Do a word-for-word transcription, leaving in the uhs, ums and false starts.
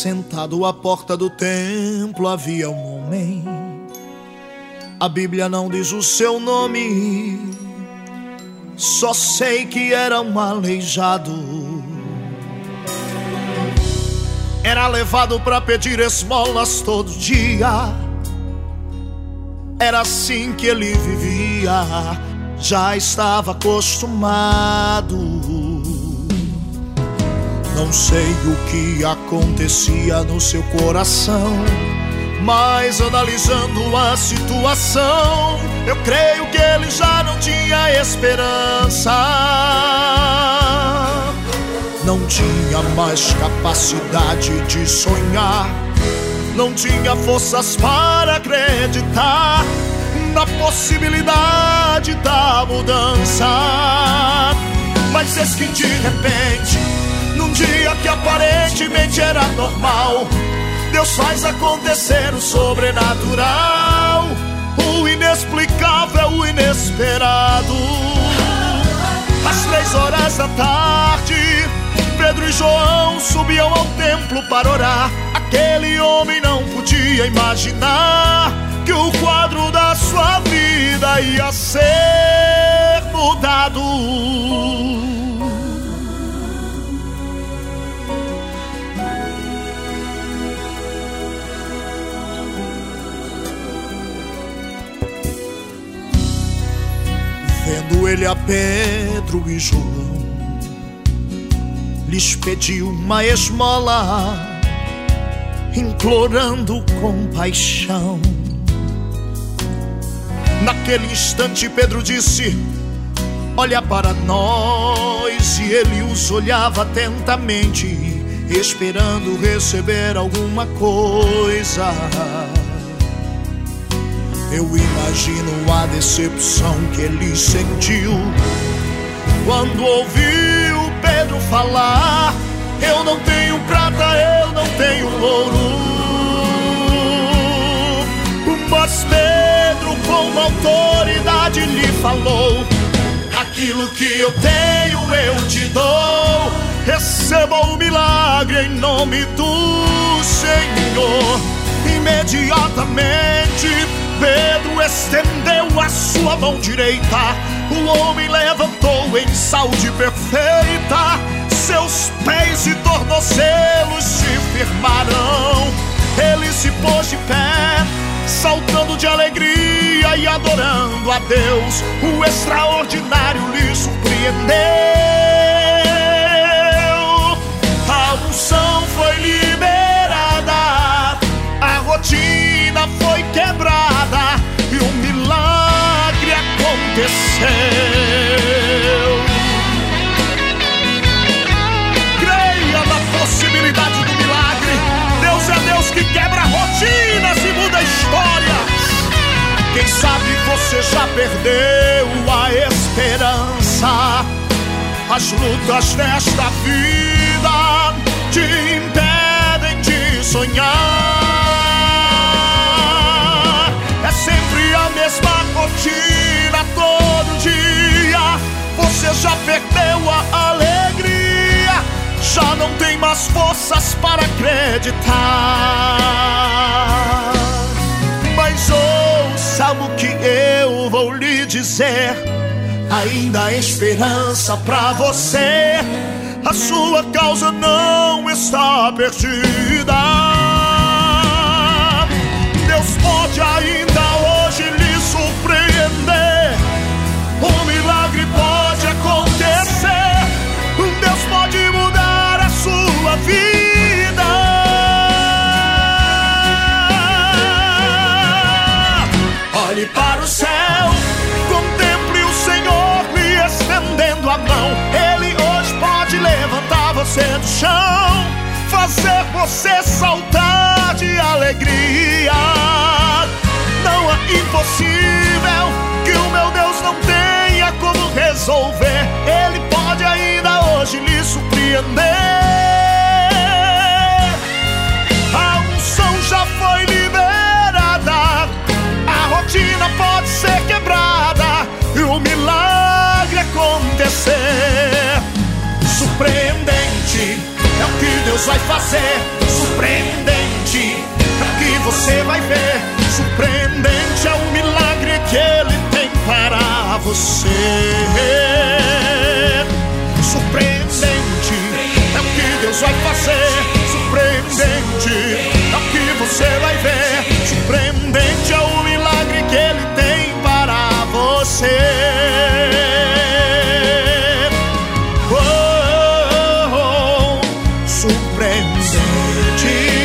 Sentado à porta do templo havia um homem. A Bíblia não diz o seu nome, só sei que era um aleijado. Era levado para pedir esmolas todo dia. Era assim que ele vivia, já estava acostumado. Não sei o que acontecia no seu coração, mas analisando a situação, eu creio que ele já não tinha esperança. Não tinha mais capacidade de sonhar, não tinha forças para acreditar na possibilidade da mudança. Mas eis que de repente, num dia que aparentemente era normal, Deus faz acontecer o sobrenatural, o inexplicável, o inesperado. Às três horas da tarde, Pedro e João subiam ao templo para orar. Aquele homem não podia imaginar que o quadro da sua vida ia ser mudado. Vendo ele a Pedro e João, lhes pediu uma esmola, implorando compaixão. Naquele instante Pedro disse: olha para nós. E ele os olhava atentamente, esperando receber alguma coisa. Eu imagino a decepção que ele sentiu quando ouviu Pedro falar: eu não tenho prata, eu não tenho ouro. Mas Pedro com autoridade lhe falou: aquilo que eu tenho eu te dou. Receba o milagre em nome do Senhor. Imediatamente Pedro estendeu a sua mão direita, o homem levantou em saúde perfeita. Seus pés e tornozelos se firmaram. Ele se pôs de pé, saltando de alegria e adorando a Deus. O extraordinário lhe surpreendeu. A unção foi liberada, a rotina foi quebrada e um milagre aconteceu. Creia na possibilidade do milagre. Deus é Deus que quebra rotinas e muda histórias. Quem sabe você já perdeu a esperança. As lutas desta vida te impedem de sonhar. É sempre a mesma rotina todo dia. Você já perdeu a alegria, já não tem mais forças para acreditar. Mas ouça o que eu vou lhe dizer: ainda há esperança pra você. A sua causa não está perdida. Deus pode ainda hoje lhe surpreender. Um milagre pode acontecer. Deus pode mudar a sua vida. Olhe para o céu, contemple o Senhor lhe estendendo a mão. Ele hoje pode levantar você do chão, fazer você saltar de alegria. Não é impossível que o meu Deus não tenha como resolver. Ele pode ainda hoje lhe surpreender. A unção já foi liberada, a rotina pode ser quebrada e o milagre acontecer. Surpreendente é o que Deus Deus vai fazer. Surpreendente é o que você vai ver. Surpreendente é o milagre que Ele tem para você. Surpreendente é o que Deus vai fazer. Surpreendente é o que você vai ver. Surpreendente é o milagre que Ele tem para você. Oh, oh, oh, surpreendente